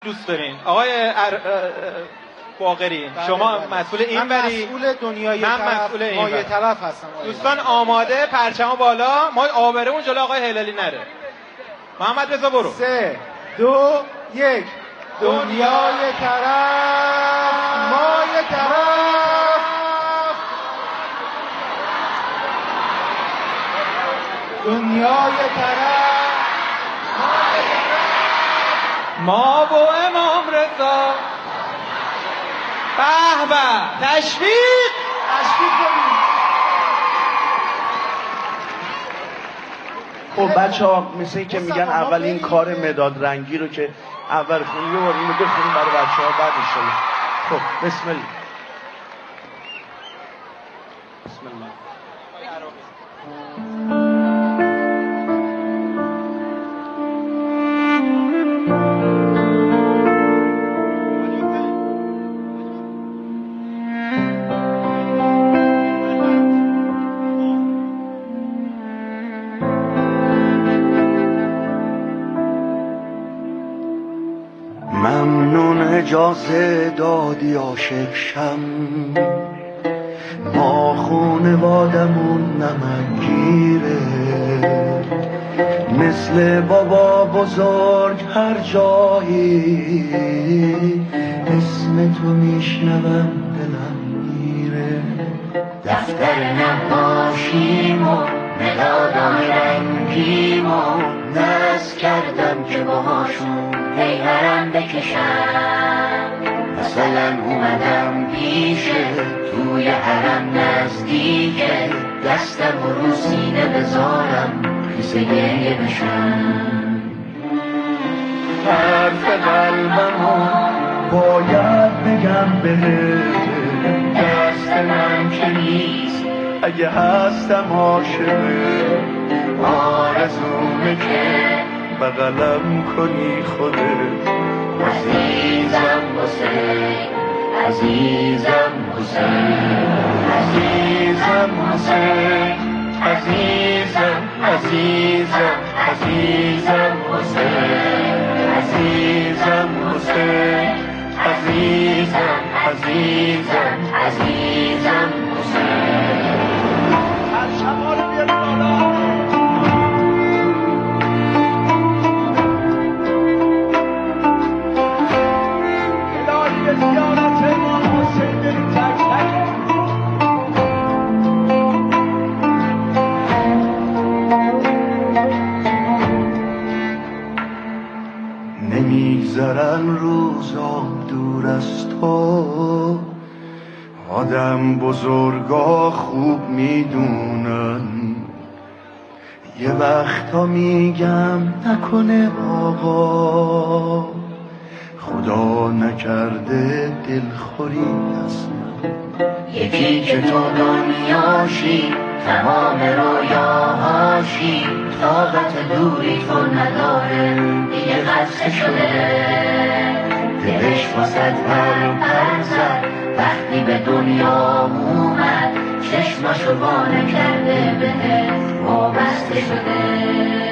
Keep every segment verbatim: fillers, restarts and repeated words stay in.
دوست دارین؟ آقای ار... باقری شما بله. مسئول این من بری مسئول دنیای من طرف مسئول این مایه بری. طرف هستم. دوستان آماده، پرچم بالا، ما آبرمون جلو آقای هلالی نره. محمد رضا برو. سه دو یک. دنیای طرف مایه طرف. دنیای طرف ما با امام رضا. به به تشویق تشویق کنید. خب بچه ها مثل این که میگن اول این کار مداد رنگی رو که اول خونی یه بار اینو بخونیم برای بچه ها بعد انشالله. خب بسم الله. بسم الله. ممنون اجازه دادی عاشق شم، ما خونوادمون نمکگیره، مثل بابا بزرگ هر جایی اسم تو میشنوم دلم میره. دفتر نقاشیم و مدادام رنگیم و نصب کردم که باهاشون پیهرم بکشم. مثلا اومدم پیشه توی حرم نزدیکه، دستم رو سینه بذارم خیسه گریه بشم. حرف قلبمو باید بگم بهت، دست من که نیست اگه هستم عاشقه، آرزومه که بغلم کنی خودت. عزیزم حسین، عزیزم حسین، عزیزم حسین، عزیزم عزیزم عزیزم حسین، عزیزم حسین، عزیزم عزیزم عزیزم حسین. از شمال بیاد بالا. نمیگذرن روزام دور از تو، آدم بزرگا خوب میدونن، یه وقتا میگم نکنه آقا خدا نکرده دلخوری از من. یکی که تو دنیاشی تمام رویاهاشی، طاقت دوری تو نداره دیگه خسته شده، دلش واسد پر پر زد وقتی به دنیا اومد، چشمشو وا نکرده بهت وابسته شده.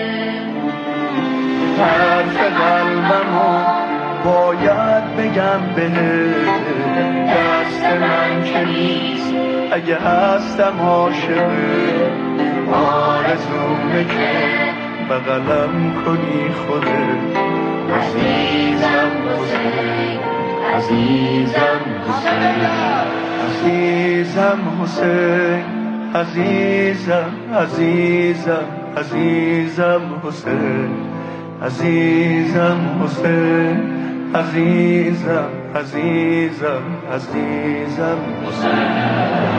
حرف قلبمو باید بگم بهت، دست من که نیست اگه هستم عاشقه، آرزومه که بغلم کنی خودت. عزیزم حسین، عزیزم حسین، عزیزم حسین، عزیزم عزیزم عزیزم حسین، عزیزم حسین، عزیزم عزیزم عزیزم حسین.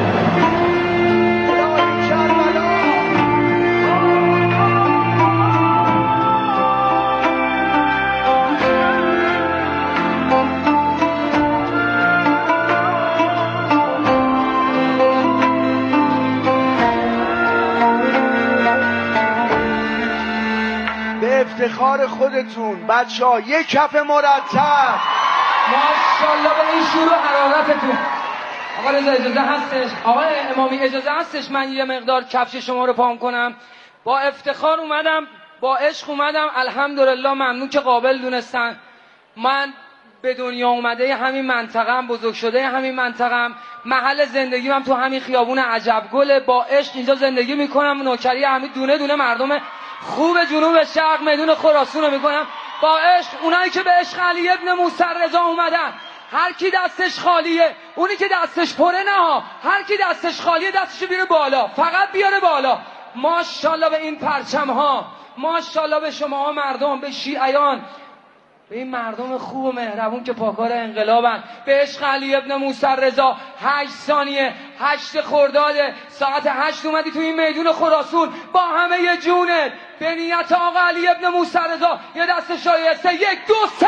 افتخار خودتون بچه ها یک کف مرتب. ماشاءالله به این شور و حرارتتون. آقا رضا اجازه هستش؟ آقای امامی اجازه هستش من یه مقدار کفش شما رو پام کنم؟ با افتخار اومدم، با عشق اومدم. الحمدلله ممنون که قابل دونستن. من به دنیا اومده همین منطقه‌ام، بزرگ شده همین منطقه‌ام، محل زندگیم هم تو همین خیابون عجبگل. با عشق اینجا زندگی میکنم، نوکری همین دونه دونه مردم خوب جنوب شرق میدون خراسان رو میکنم با عشق. اونایی که به عشق علی ابن موسی رضا اومدن، هر کی دستش خالیه، اونی که دستش پره نه، هر کی دستش خالیه دستشو بیاره بالا، فقط بیاره بالا. ماشاءالله به این پرچم ها، ماشاءالله به شما مردم، به شیعیان، به این مردم خوب و مهربون که پاکار انقلابن. به عشق علی ابن موسی رضا هشت ثانیه هشت خرداد ساعت هشت اومدی تو این میدون خراسان با همه جونت به نیت آقا علی ابن موسی رضا یه دست شایسته، یک دو سه.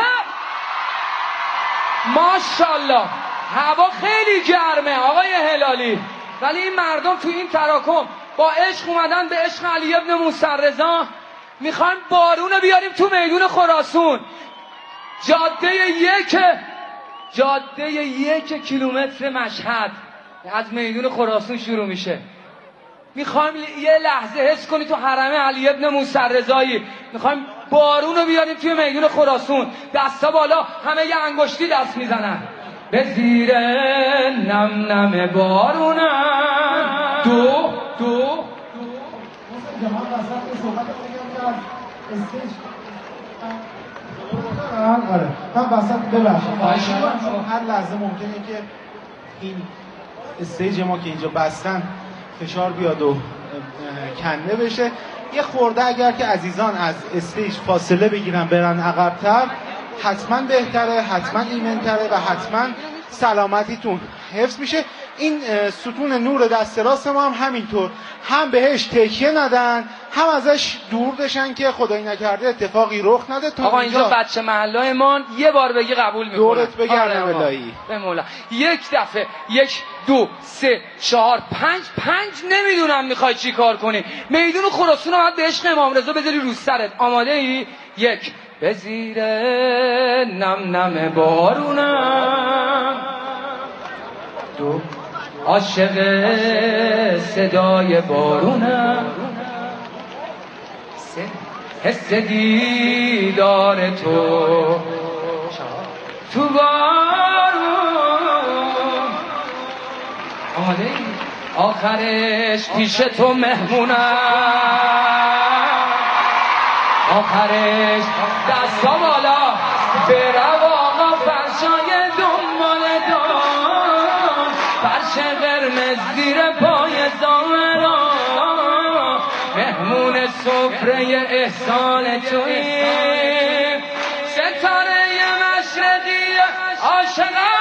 ماشاءالله هوا خیلی گرمه آقای هلالی، ولی این مردم تو این تراکم با عشق اومدن به عشق علی ابن موسی رضا. میخوایم بارون رو بیاریم تو میدون خراسان. جاده یک جاده یک کیلومتر مشهد از میدون خراسان شروع میشه. میخوایم یه لحظه حس کنی تو حرم علی ابن موسی رضایی. میخوایم بارون رو بیاریم توی میدون خراسان. دستا بالا، همه یه انگشتی دست میزنن به زیر نم نم بارونم. دو دو آره من وسط ببخشید هر لحظه ممکنه که این استیج ما که اینجا بستن فشار بیاد و کنده بشه. یه خورده اگر که عزیزان از استیج فاصله بگیرن برن عقب‌تر حتما بهتره، حتما ایمن‌تره و حتما سلامتیتون حفظ میشه. این ستون نور دست راست ما هم همینطور، هم بهش تکیه ندن هم ازش دور بشن که خدایی نکرده اتفاقی رخ نده. تا آقا اینجا بچه محله ما یه بار بگی قبول میکنن. دورت بگردم الهی به مولا. یک دفعه یک دو سه چهار پنج پنج نمیدونم میخوای چی کار کنی. میدون خراسان رو باید به عشق امام رضا بذاری رو سرت. آماده ای؟ یک به زیر نم نم بارونم. دو عاشق صدای بارونم. سه حس دیدار تو تو بارون. آماده ای؟ آخرش پیش تو مهمونم. آخرش دستا بالا برو آقا فرشای دنبال دان، فرش قرمز زیر پای زامرا، مهمون سفره احسان توی ستاره مشرقی عاشقان.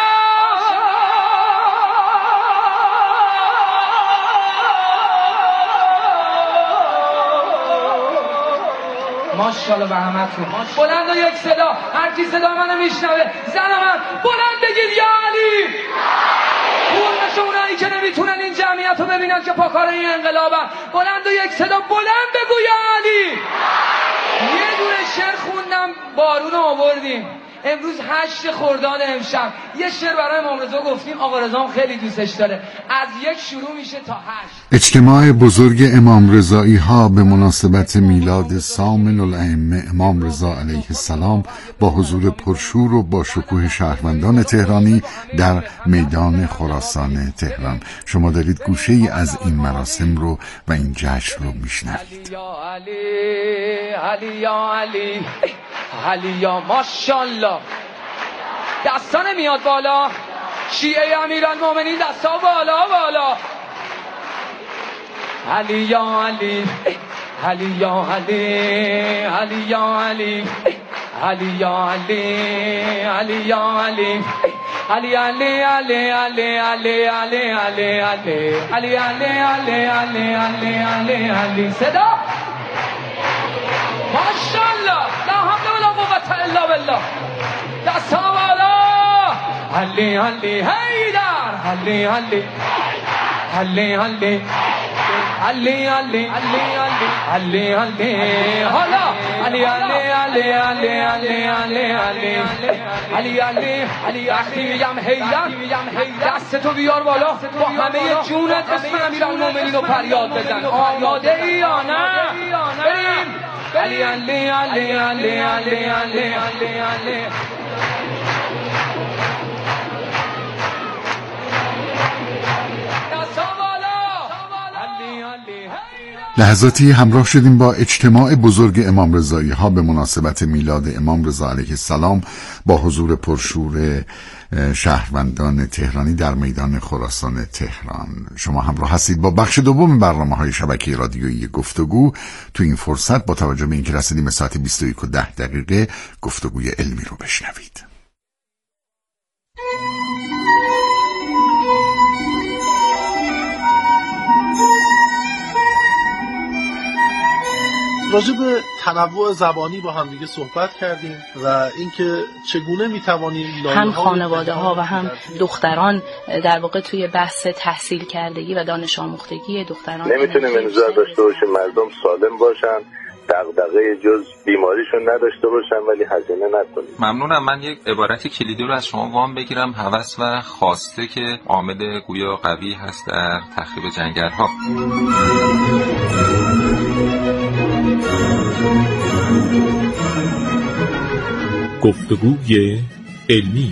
ماشاءالله به همتون. بلند و یک صدا، هر کی صدا منو میشنوه زن من بلند بگید یا علی. پول اونایی که نمیتونن این جمعیت رو ببینن که پاکار این انقلابن، بلند و یک صدا بلند بگو یا علی. یه دونه شعر خوندم بارون رو آوردیم. امروز هشت خرداد امشب یه شعر برای امام رضا گفتیم. آقا رضا هم خیلی دوستش داره. از یک شروع میشه تا هشت. اجتماع بزرگ امام رضایی ها به مناسبت میلاد سامن الائمه امام رضا علیه السلام با حضور پرشور و با شکوه شهروندان تهرانی در میدان خراسان تهران. شما دارید گوشه ای از این مراسم رو و این جشن رو میشنوید. علی علی یا علی علی یا ماشاءالله. دستا نمیاد بالا. شیعه امیرالمومنین دستا بالا بالا. علی یا علی علی یا علی علی یا علی علی یا علی علی یا علی علی علی علی علی علی علی علی علی علی علی علی علی علی علی. صدا ماشاءالله لا حول ولا قوة الا بالله. دستا بالا. علی علی حیدر علی علی علی علی علی علی علی علی علی حالا علی علی علی علی علی علی علی علی علی علی وقتی میگم حیدر دست تو بیار بالا با همه جونت اسم امیرالمومنین رو فریاد بزن. آماده ای یا نه؟ بریم. علی علی علی علی علی علی علی علی لحظاتی همراه شدیم با اجتماع بزرگ امام رضایی ها به مناسبت میلاد امام رضا علیه السلام با حضور پرشور شهروندان تهرانی در میدان خراسان تهران. شما همراه هستید با بخش دوم برنامه های شبکه رادیویی گفتگو. تو این فرصت با توجه به اینکه رسیدیم به ساعت بیست و یک و ده دقیقه گفتگوی علمی رو بشنوید. راجع به تنوع زبانی با هم دیگه صحبت کردیم و اینکه چگونه میتوانیم هم خانواده ها و هم دختران در واقع توی بحث تحصیل کردگی و دانش آموختگی دختران نمیتونیم انتظار داشته باشیم مردم سالم باشن، دغدغه جز بیماریشون نداشته باشن ولی هزینه نکنیم. ممنونم. من یک عبارت کلیدی رو از شما وام بگیرم. هوس و خواسته که عامل گویا قوی هست در تخریب جنگل‌ها. گفتگوی علمی.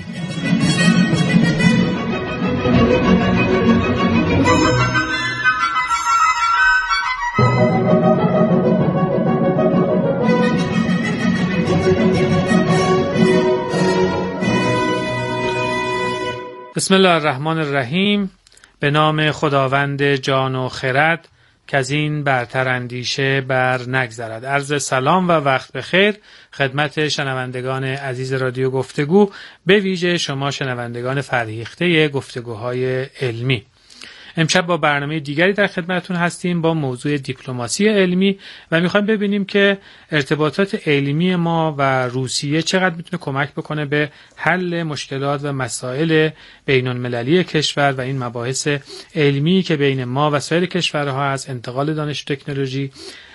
بسم الله الرحمن الرحیم. به نام خداوند جان و خرد که از این برتر اندیشه بر نگذرد. عرض سلام و وقت بخیر خدمت شنوندگان عزیز رادیو گفتگو، به ویژه شما شنوندگان فرهیخته گفتگوهای علمی. امشب با برنامه دیگری در خدمتتون هستیم با موضوع دیپلماسی علمی و میخوایم ببینیم که ارتباطات علمی ما و روسیه چقدر میتونه کمک بکنه به حل مشکلات و مسائل بین المللی کشور و این مباحث علمی که بین ما و سایر کشورها هست، انتقال دانش و تکنولوژی،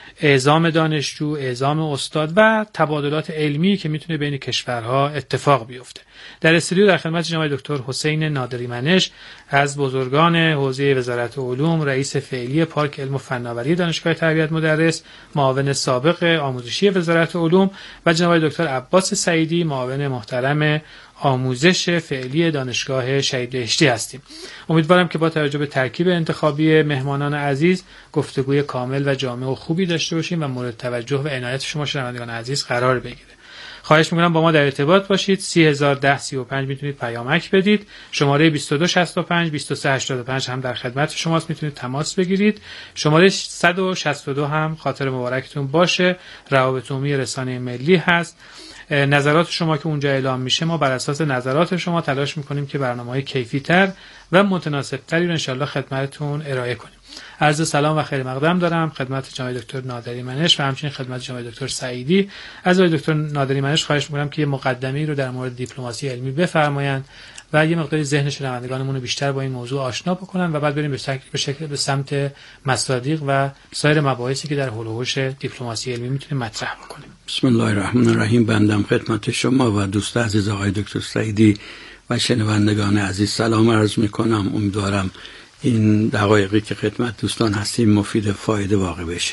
اعزام دانشجو، اعزام استاد و تبادلات علمی که میتونه بین کشورها اتفاق بیفته. در استودیو در خدمت جناب دکتر حسین نادریمنش از بزرگان حوزه وزارت علوم، رئیس فعلی پارک علم و فناوری دانشگاه تربیت مدرس، معاون سابق آموزشی وزارت علوم و جناب دکتر عباس سعیدی، معاون محترم آموزش فعلی دانشگاه شهید بهشتی هستیم. امیدوارم که با توجه به ترکیب انتخابی مهمانان عزیز گفتگوی کامل و جامع و خوبی داشته باشیم و مورد توجه و عنایت شما شنوندگان عزیز قرار بگیره. خواهش میکنم با ما در ارتباط باشید. سی هزار و ده سی و پنج میتونید پیامک بدید. شماره بیست و دو شصت و پنج بیست و سه هشتاد و پنج هم در خدمت شماست، میتونید تماس بگیرید. شماره صد و شصت و دو هم خاطر مبارکتون باشه. روابط عمومی رسانه ملی هست. نظرات شما که اونجا اعلام میشه، ما بر اساس نظرات شما تلاش میکنیم که برنامه‌های کیفی‌تر و متناسب‌تری رو انشالله خدمتتون ارائه کنیم. عرض سلام و خیر مقدم دارم خدمت جناب دکتر نادریمنش و همچنین خدمت جناب دکتر سعیدی. از آقای دکتر نادریمنش خواهش میکنم که یه مقدمه‌ای رو در مورد دیپلماسی علمی بفرمایند و یه مقداری ذهن شنوندگانمون رو بیشتر با این موضوع آشنا بکنن و بعد بریم به شکل به شکل به سمت مصادیق و سایر مباحثی که در حول و حوش دیپلماسی علمی میتونیم مطرح بکنیم. بسم الله الرحمن الرحیم. بندم خدمت شما و دوست عزیز آقای دکتر سعیدی و شنوندگان عزیز سلام عرض میکنم. امیدوارم این دقایقی که خدمت دوستان هستیم مفید فایده واقع بشه.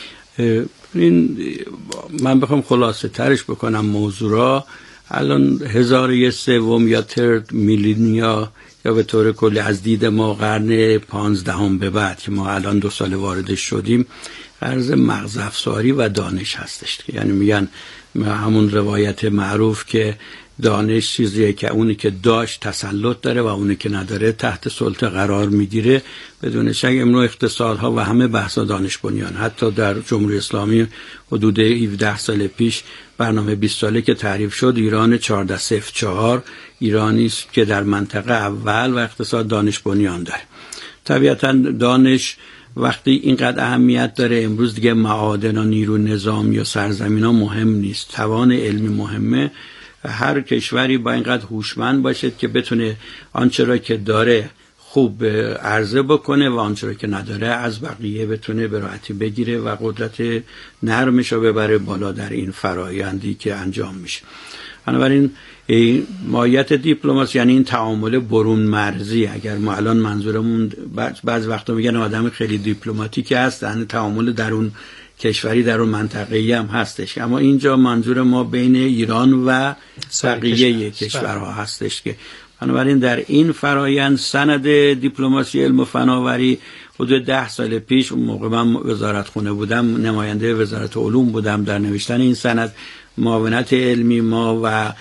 این من بخوام خلاصه ترش بکنم موضوع را، الان هزار و یک سوم یا ترد میلینیا یا به طور کلی از دید ما قرن پانزدهم به بعد که ما الان دو سال وارد شدیم، قرض مغز افزاری و دانش هستش. یعنی میگن همون روایت معروف که دانش چیزیه که اونی که داشت تسلط داره و اونی که نداره تحت سلطه قرار میگیره. بدون شک امروز اقتصادها و همه بحثا دانش بنیان، حتی در جمهوری اسلامی حدود هفده سال پیش برنامه بیست ساله که تعریف شد، ایران چهارده صفر چهار ایرانی است که در منطقه اول و اقتصاد دانش بنیان داره. طبیعتا دانش وقتی اینقدر اهمیت داره، امروز دیگه معادن و نیرو نظامی و سرزمین ها مهم نیست، توان علمی مهمه. هر کشوری با اینقدر هوشمند باشه که بتونه آنچه را که داره خوب عرضه بکنه و آنچه را که نداره از بقیه بتونه به راحتی بگیره و قدرت نرمش رو ببره بالا در این فرایندی که انجام میشه. بنابراین ماهیت دیپلماسی یعنی این تعامل برون مرزی. اگر ما الان منظورمون بعض وقتا میگن آدم خیلی دیپلماتیکی هست، یعنی تعامل درون کشوری در اون منطقه‌ای هم هستش، اما اینجا منظور ما بین ایران و بقیه کشورها هستش که بنابراین در این فرایند سند دیپلماسی علم و فناوری حدود ده سال پیش، اون موقع من وزارت خونه بودم، نماینده وزارت علوم بودم، در نوشتن این سند معاونت علمی ما و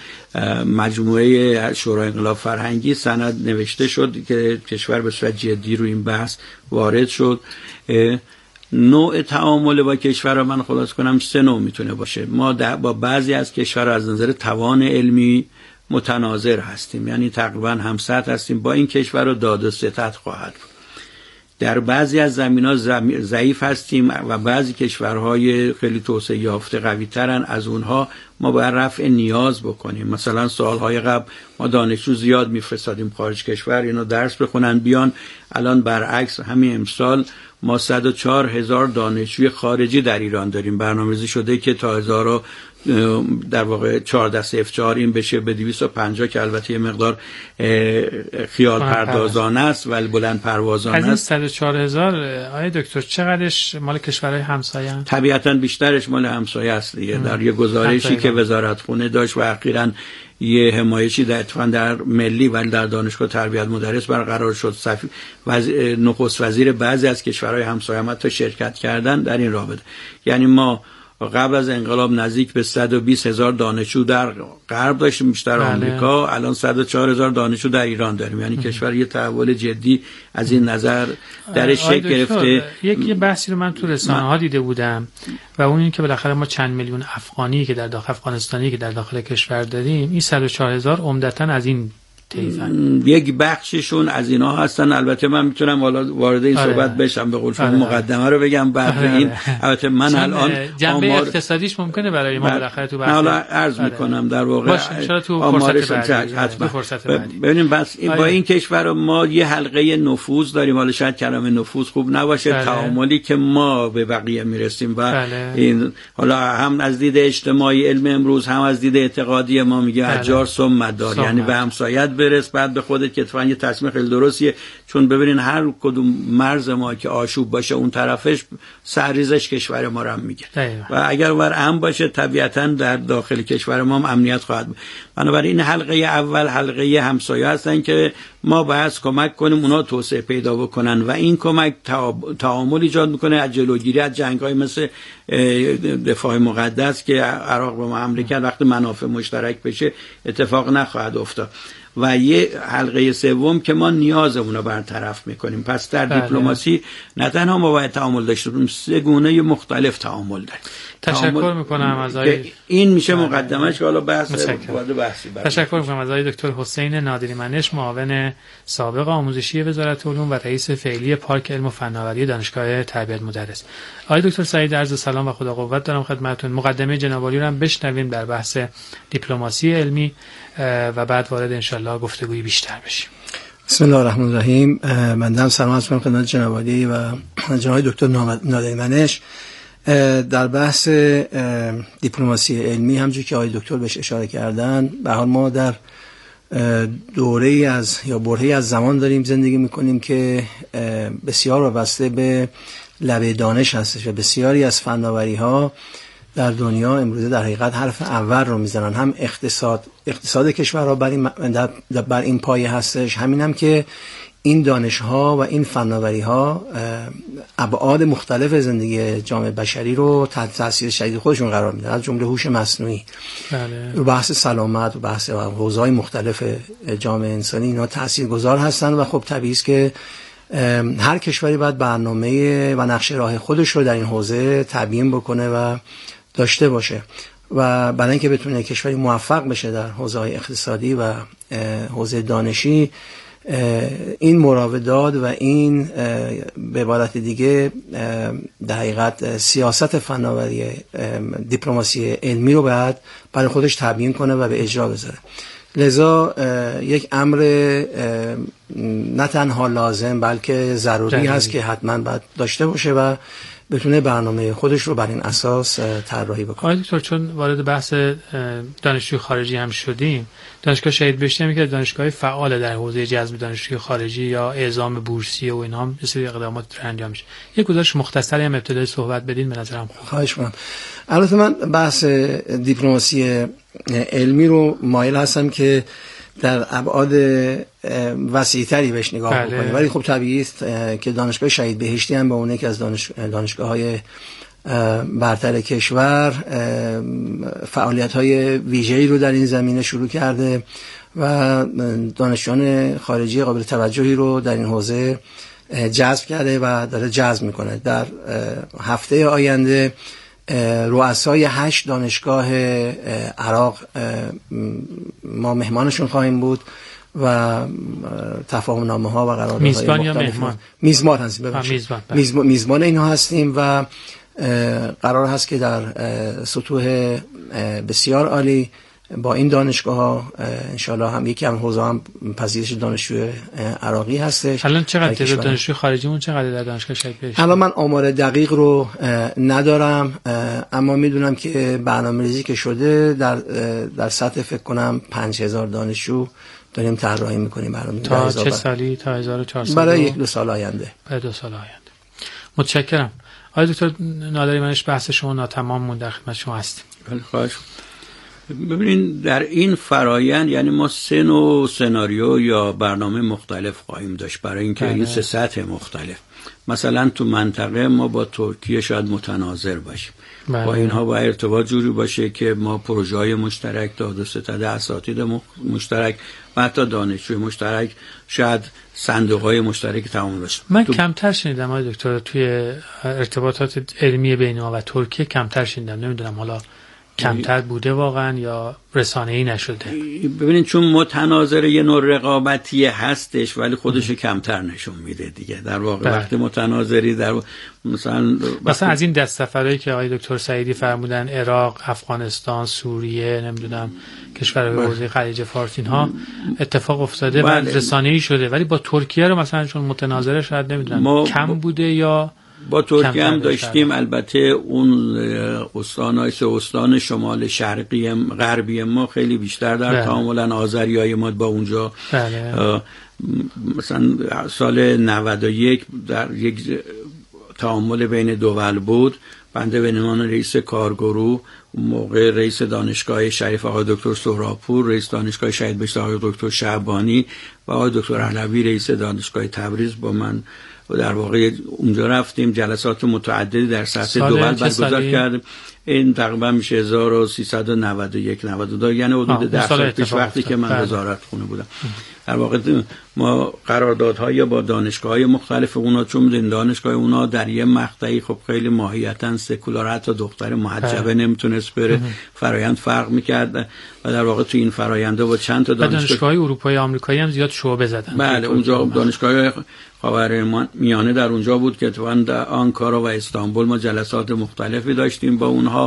مجموعه شورای انقلاب فرهنگی سند نوشته شد که کشور به صورت جدی رو این بحث وارد شد. نوع تعامل با کشور رو من خلاص کنم سه نوع میتونه باشه. ما با بعضی از کشور از نظر توان علمی متناظر هستیم، یعنی تقریبا همسطح هستیم با این کشور رو داد و ستد خواهد بود. در بعضی از زمین‌ها ضعیف هستیم و بعضی کشورهای خیلی توسعه یافته قوی ترن، از اونها ما باید رفع نیاز بکنیم. مثلا سالهای قبل ما دانشجو زیاد میفرستادیم خارج کشور اینا درس بخونن بیان، الان برعکس همین امسال ما صد و چهار هزار دانشجوی خارجی در ایران داریم. برنامه‌ریزی شده که تا هزار در واقع چهارده صفر چهار این بشه به دویست و پنجاه که البته یه مقدار خیال پردازانه است ولی بلند پروازانه است. از این صد و چهار هزار آقای دکتر چقدرش مال کشورهای همسایه هست؟ طبیعتاً بیشترش مال همسایه است دیگه. در یه گزارشی که وزارت خونه داشت و اخیراً یه حمایشی در اتفاقاً در ملی ولی در دانشگاه تربیت مدرس برقرار شد، صفی وز... نخست وزیر بعضی از کشورهای همسایه هم تا شرکت کردن در این رابطه. یعنی ما قبل از انقلاب نزدیک به صد و بیست هزار دانشجو در غرب داشتیم بیشتر بله. آمریکا، الان صد و چهار هزار دانشجو در ایران داریم. یعنی کشور یه تحول جدی از این نظر درش شکل گرفته. یک بحثی رو من تو رسانه ها دیده بودم و اون این که بالاخره ما چند میلیون افغانی که در داخل افغانستانی که در داخل کشور داریم، این صد و چهار هزار عمدتاً از این تیفن. یک بخششون از اینا هستن. البته من میتونم والا وارد این آره. صحبت بشم، به قول شما آره. مقدمه رو بگم بعد آره. این البته من الان جنبه آمار... اقتصادیش ممکنه برای ما بالاخره تو بحث حالا عرض آره. میکنم در واقع آمارش حتما ببینیم. بس آره. با این کشور ما یه حلقه نفوذ داریم، حالا شاید کلمه نفوذ خوب نباشه بله. تعاملی که ما به بقیه میرسیم و بله. این حالا هم از دید اجتماعی علم امروز هم از دید اعتقادی ما میگه اجار سمت دار، یعنی به همسایت برس بعد به خودت، که اتفاقا یه تصمیم خیلی درستیه. چون ببینین هر کدوم مرز ما که آشوب باشه اون طرفش سرریزش کشور ما رو هم میگه و اگر ور امن باشه طبیعتا در داخل کشور ما هم امنیت خواهد بود. بنابراین حلقه اول حلقه همسایه هستن که ما باید کمک کنیم اونا توسعه پیدا بکنن و این کمک تعامل ایجاد میکنه از جلوگیری از جنگ‌های مثل دفاع مقدس که عراق و امریکا وقتی منافع مشترک بشه اتفاق نخواهد افتاد. و یه حلقه سوم که ما نیازمون رو برطرف میکنیم. پس در بله. دیپلماسی نه تنها ما باید تعامل داشته باشیم، سه گونه مختلف تعامل داریم. تشکر میکنم از آقای این میشه مقدمش که حالا بحث وارد بحثی بره. تشکر میکنم از آقای دکتر حسین نادری منش، معاون سابق آموزشی وزارت علوم و رئیس فعلی پارک علم و فناوری دانشگاه تربیت مدرس. آقای دکتر سعید، عرض سلام و خدا قوت دارم خدمتتون. مقدمه جناب عالی رو هم بشنویم در بحث دیپلماسی علمی و بعد وارد انشالله گفتگوی بیشتر بشیم. بسم الله الرحمن الرحیم. من دارم سلام عرض می‌کنم خدمت جناب عالی و جناب دکتر نادری منش. در بحث دیپلماسی علمی همونجوری که آقای دکتر بهش اشاره کردن، به حال ما در دوره‌ای از یا برهه‌ای از زمان داریم زندگی می‌کنیم که بسیار وابسته به لبه دانش هستش و بسیاری از فناوری‌ها در دنیا امروزه در حقیقت حرف اول رو میزنن. هم اقتصاد اقتصاد کشورها بر این بر این پایه هستش، همین هم که این دانش‌ها و این فناوری‌ها ابعاد مختلف زندگی جامعه بشری رو تحت تاثیر شدید خودشون قرار میدن، از جمله هوش مصنوعی بله. و بحث سلامت و بحث حوزه‌های مختلف جامعه انسانی اینا تاثیرگذار هستن و خب طبیعی است که هر کشوری باید برنامه و نقشه راه خودش رو در این حوزه تبیین بکنه و داشته باشه و برای اینکه بتونه کشوری موفق بشه در حوزه‌های اقتصادی و حوزه دانشی، این مراودات و این به عبارت دیگه در حقیقت سیاست فناوری دیپلماسی علمی رو باید برای خودش تبیین کنه و به اجرا بذاره. لذا یک امر نه تنها لازم بلکه ضروری جنبی. هست که حتما باید داشته باشه و بتونه برنامه خودش رو بر این اساس طراحی بکنه. آقای دکتر، چون وارد بحث دانشجوی خارجی هم شدیم، دانشگاه شهید بهشتی هم که دانشگاه فعال در حوزه جذب دانشجوی خارجی یا اعزام بورسیه و اینا هم یه سری اقدامات انجام میشه. یک گزارش مختصری هم ابتدای صحبت بدین به نظرم خوب. خواهش می‌کنم. البته من بحث دیپلماسی علمی رو مایل هستم که در ابعاد وسیع‌تری بهش نگاه بله. بکنیم. ولی خب طبیعی است که دانشگاه شهید بهشتی هم به اون یکی از دانش... دانشگاه‌های برتر کشور فعالیت‌های ویژه‌ای رو در این زمینه شروع کرده و دانشجویان خارجی قابل توجهی رو در این حوزه جذب کرده و داره جذب میکنه. در هفته آینده رؤسای هشت دانشگاه عراق ما مهمانشون خواهیم بود و تفاهم نامه ها و قراردادهای میزبان مختلف یا مهمان؟ میزبان هستیم. میزبان, میزبان میزبان اینها هستیم و قرار هست که در سطوح بسیار عالی با این دانشگاه ها انشالله هم یکی هم حوزه هم پذیرش دانشجوی عراقی هستش. الان چقدر تعداد دانشجوی خارجیمون چقدر در دانشگاه شهید بهشتی؟ الان من آمار دقیق رو ندارم، اما میدونم که برنامه‌ریزی که شده در در سطح فکر کنم پنج هزار دانشجو داریم طراحی میکنیم برای تا چه سالی؟ تا هزار و چهارصد برای یک دو سال آینده. برای دو سال آینده. متشکرم. آقای دکتر نادری‌منش، بحث شما ناتمام مون، در خدمت شما هستیم. بله خواهش. ببینید در این فرایند یعنی ما سه نوع سناریو یا برنامه مختلف خواهیم داشت برای اینکه این سه سطح مختلف. مثلا تو منطقه ما با ترکیه شاید متناظر باشیم. بله. با اینها با ارتباط جوری باشه که ما پروژه‌های مشترک، تا دو ستاد اساتید مشترک و حتی دانشجوی مشترک، شاید صندوق‌های مشترک تمام باشه. من تو... کمتر شنیدم آقای دکتر توی ارتباطات علمی بین ما و ترکیه کمتر شنیدم. نمیدونم حالا کمتر بوده واقعا یا رسانه‌ای نشده. ببینید چون متناظر یه نوع رقابتی هستش ولی خودش کمتر نشون میده دیگه. در واقع بله. وقتی متناظری در مثلا مثلا از این دست سفرهایی که آقای دکتر سعیدی فرمودن، عراق، افغانستان، سوریه، نمیدونم کشورهای حوزه خلیج فارس، اینها اتفاق افتاده بله. و رسانه‌ای شده، ولی با ترکیه رو مثلا چون متناظر شاید نمیدونم کم بوده یا با ترکیه هم داشتیم. البته اون استان‌های سه استان شمال شرقی غربی ما خیلی بیشتر در تعامل آذریای ما با اونجا. بله. مثلا سال نود و یک در یک تعامل بین دول بود. بنده به عنوان رئیس کارگروه، اون موقع رئیس دانشگاه شریف آقای دکتر سهراپور، رئیس دانشگاه شهید بهشتی آقای دکتر شعبانی و آقای دکتر علوی رئیس دانشگاه تبریز با من و در واقع اونجا رفتیم جلسات متعددی در سطح دول برگزار کردیم. این تقریبا میشه هزار و سیصد و نود و یک نود و دو، یعنی حدود ده سال پیش وقتی که من وزارت خونه بودم. در واقع ما قراردادهای با دانشگاه‌های مختلف اونا، چون می‌دونید دانشگاه اونا در یه مقطعی خب خیلی ماهیتاً سکولار، حتی دختر محجبه نمیتونست بره، فرایند فرق می‌کرد و در واقع تو این فراینده با چند تا دانشگاه دانشگاه‌های اروپایی آمریکایی هم زیاد شعبه زدن. بله اونجا دانشگاه خاورمیانه در اونجا بود که تو آنکارا و استانبول ما جلسات مختلفی داشتیم با اونها.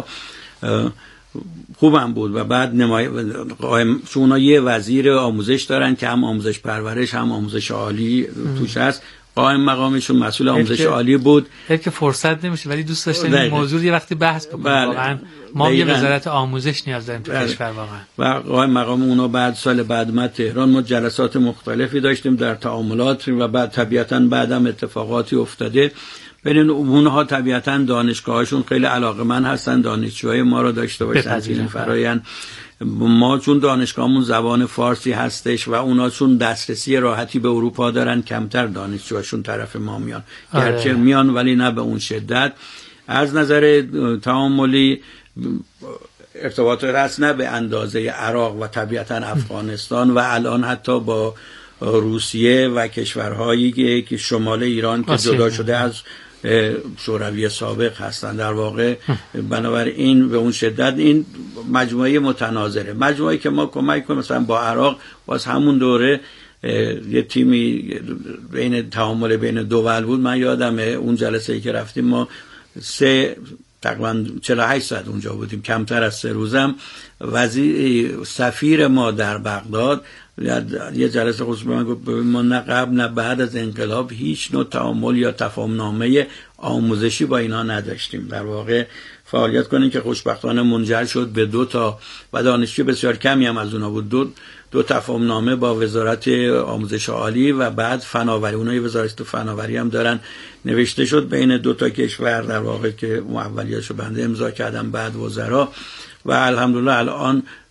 خوبم بود و بعد نمای قائم چون یه وزیر آموزش دارن که هم آموزش پرورش هم آموزش عالی توش هست. قائم مقامشون مسئول آموزش عالی بود. هر که فرصت نمیشه ولی دوست داشتم این موضوع یه وقتی بحث بکنیم. واقعا ما یه وزارت آموزش نیاز داریم تو کشور واقعا. و قائم مقام اونا بعد سال بعد ما تهران ما جلسات مختلفی داشتیم در تعاملات و بعد طبیعتاً بعدم اتفاقاتی افتاده. ببینید اونها طبیعتاً دانشگاهاشون خیلی علاقه‌مند هستن دانشجوهای ما رو داشته باشن از این فرآیند. ما چون دانشگاهمون زبان فارسی هستش و اونا چون دسترسی راحتی به اروپا دارن کمتر دانشجوهاشون طرف ما میان. گرچه میان ولی نه به اون شدت. از نظر تعاملی ارتباط رس نه به اندازه عراق و طبیعتاً افغانستان و الان حتی با روسیه و کشورهایی که شمال ایران که جدا شده از شوروی سابق هستند. در واقع بنابراین به اون شدت این مجموعه متناظره. مجموعه که ما کمک کنیم مثلا با عراق باز همون دوره یه تیمی بین تعامل بین دول بود. من یادم اون جلسه ای که رفتیم ما سه تقریبا چهل و هشت ساعت اونجا بودیم، کمتر از سه روزم. وزیر سفیر ما در بغداد یه جلسه خصوصی من گفت ما نه قبل نه بعد از انقلاب هیچ نوع تعامل یا تفاهمنامه آموزشی با اینا نداشتیم. در واقع فعالیت کنیم که خوشبختانه منجر شد به دو تا و دانشجو بسیار کمی هم از اونا بود، دو دو تفاهمنامه با وزارت آموزش عالی و بعد فناوری، اونها وزارت فناوری هم دارن، نوشته شد بین دو تا کشور در واقع که اولیاشو بنده امضا کردم بعد وزرا و الحمدلله الان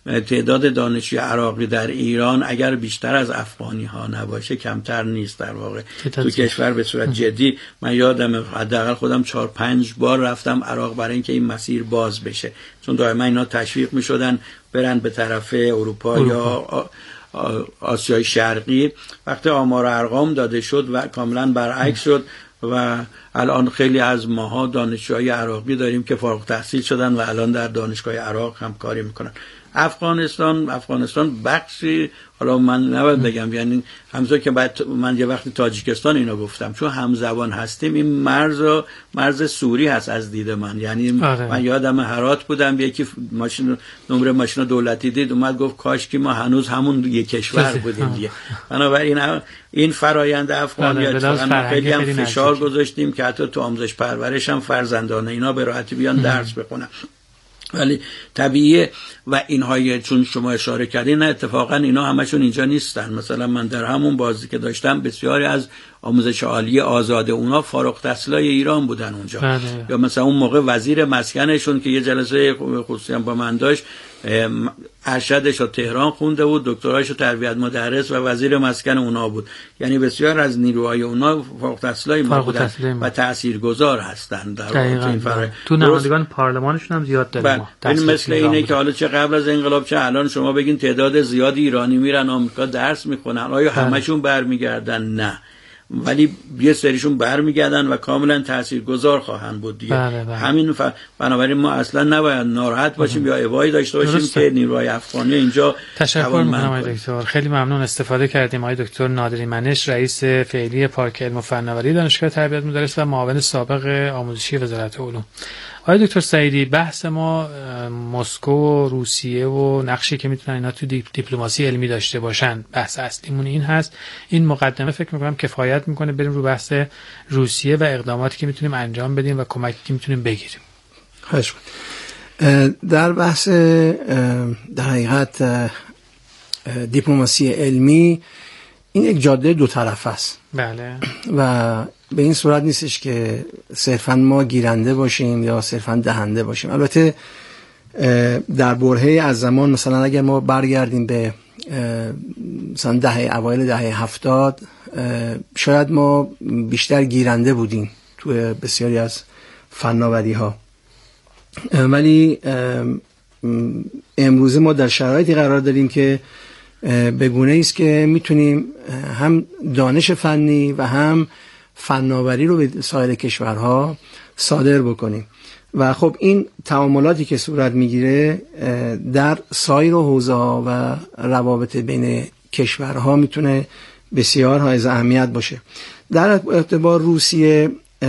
تعداد دانشجوی عراقی در ایران اگر بیشتر از افغانی ها نباشه کمتر نیست در واقع تو کشور به صورت جدی. من یادم حداقل خودم چهار پنج بار رفتم عراق برای اینکه این مسیر باز بشه، چون دائما اینا تشویق می‌شدن برن به طرف اروپا, اروپا. یا آسیای شرقی. وقتی آمار ارقام داده شد و کاملا برعکس شد و الان خیلی از ماها دانشجوهای عراقی داریم که فارغ التحصیل شدن و الان در دانشگاه عراق هم کاری میکنن. افغانستان افغانستان بخشی، حالا من نباید بگم، یعنی همونطور که بعد من یه وقتی تاجیکستان اینا گفتم، چون همزبان هستیم، این مرز مرز سوری هست از دید من. یعنی آره. من یادم هرات بودم، یکی ماشین نمره ماشین دولتی دید اومد گفت کاش که ما هنوز همون یک کشور بودیم دیگه. بنابراین این فرایند افغانیت آره. خیلی هم فشار گذاشتیم که حتی تو آموزش پرورش هم فرزندان اینا به راحتی بیان درس بخونن. ولی طبیعیه و اینهای چون شما اشاره کردین، نه اتفاقا اینا همشون اینجا نیستن. مثلا من در همون بازی که داشتم بسیاری از آموزش عالی آزاد اونا فارغ التحصیلای ایران بودن اونجا بله. یا مثلا اون موقع وزیر مسکنشون که یه جلسه خصوصی هم با من داشت، ارشدش رو تهران خونده بود، دکترایش رو تربیت مدرس و وزیر مسکن اونا بود. یعنی بسیار از نیروهای اونا فارغ التحصیلای ما بودن و تاثیرگذار هستن در این فرآیند. تو نمایندگان پارلمانشون هم زیاد داریم. این مثل اینه که حالا چه قبل از انقلاب چه الان شما بگین تعداد زیادی ایرانی میرن آمریکا درس میخونن، آیا همشون برمیگردن؟ نه، ولی یه سریشون برمیگردن و کاملا تاثیرگذار خواهند بود دیگه. بله بله. همین ف... بنابراین ما اصلا نباید ناراحت باشیم بله. یا ابایی داشته باشیم درسته. که نیروهای افغانی اینجا تشکر می‌کنم آقای دکتر، خیلی ممنون استفاده کردیم. آقای دکتر نادری منش، رئیس فعلی پارک علم و فناوری دانشگاه تربیت مدرس و معاون سابق آموزشی وزارت علوم. آقای دکتر سعیدی، بحث ما مسکو و روسیه و نقشی که میتونن اینا تو دیپلماسی علمی داشته باشن، بحث اصلیمون این هست. این مقدمه فکر میکنم کفایت میکنه بریم رو بحث روسیه و اقداماتی که میتونیم انجام بدیم و کمکی که میتونیم بگیریم. خواهش در بحث در حقیقت دیپلماسی علمی این یک جاده دو طرفه است. بله. و به این صورت نیستش که صرفا ما گیرنده باشیم یا صرفا دهنده باشیم. البته در برهه از زمان مثلا اگر ما برگردیم به مثلا دهه اوایل دهه هفتاد، شاید ما بیشتر گیرنده بودیم تو بسیاری از فناوری ها، ولی امروزه ما در شرایطی قرار داریم که به گونه‌ای است که میتونیم هم دانش فنی و هم فناوری رو به سایر کشورها صادر بکنیم و خب این تعاملاتی که صورت میگیره در سایر حوزه‌ها و روابط بین کشورها میتونه بسیار حائز اهمیت باشه. در اعتبار روسیه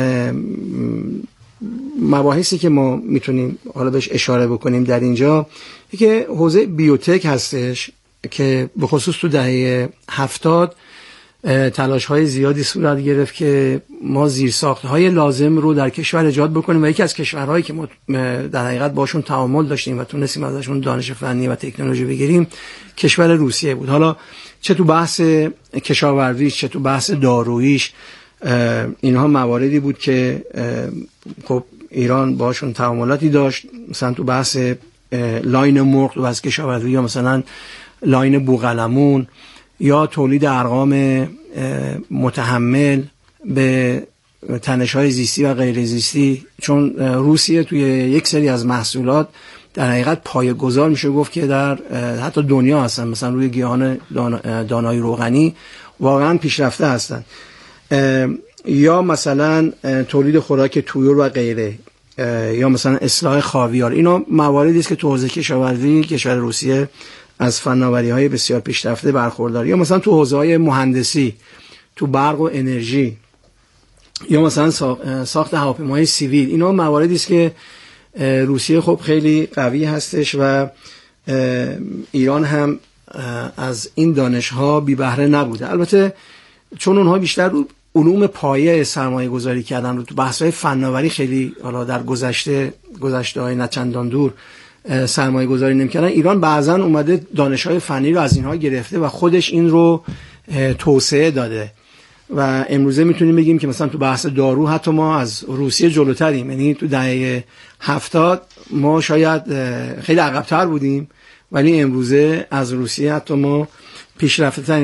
مباحثی که ما میتونیم حالا بهش اشاره بکنیم در اینجا که حوزه بیوتک هستش که به خصوص تو دهه هفتاد تلاش های زیادی صورت گرفت که ما زیرساخت های لازم رو در کشور ایجاد بکنیم و یکی از کشورهایی که ما در حقیقت باشون تعامل داشتیم و تونستیم ازشون دانش فنی و تکنولوژی بگیریم کشور روسیه بود. حالا چه تو بحث کشاورزیش چه تو بحث داروییش اینها مواردی بود که خب ایران باشون تعاملاتی داشت، مثلا تو بحث لاین مرغ تو بحث کشاورزی یا مثلا لاین بوقلمون یا تولید ارقام متحمل به تنش‌های زیستی و غیر زیستی، چون روسیه توی یک سری از محصولات در حقیقت پایه‌گذار میشه گفت که در حتی دنیا هستن، مثلا روی گیاهان دانای روغنی واقعا پیشرفته هستن، یا مثلا تولید خوراک طیور و غیره، یا مثلا اصلاح خاویار. اینا مواردی است که تو حوزه کشاورزی کشور روسیه از فناوری‌های بسیار پیشرفته برخوردار، یا مثلا تو حوزه‌های مهندسی، تو برق و انرژی، یا مثلا ساخت هواپیماهای سیویل. اینا مواردی است که روسیه خب خیلی قوی هستش و ایران هم از این دانش‌ها بی بهره نبوده. البته چون اونها بیشتر رو علوم پایه سرمایه گذاری کردن، رو تو بحث‌های فناوری خیلی حالا در گذشته گذشته‌های نه چندان دور سرمایه گذاری نمی‌کردن، ایران بعضاً اومده دانش‌های فنی رو از اینها گرفته و خودش این رو توسعه داده و امروزه میتونیم بگیم که مثلا تو بحث دارو حتی ما از روسیه جلوتریم. یعنی تو دهه هفتاد ما شاید خیلی عقب‌تر بودیم ولی امروزه از روسیه حتی ما پیشرفته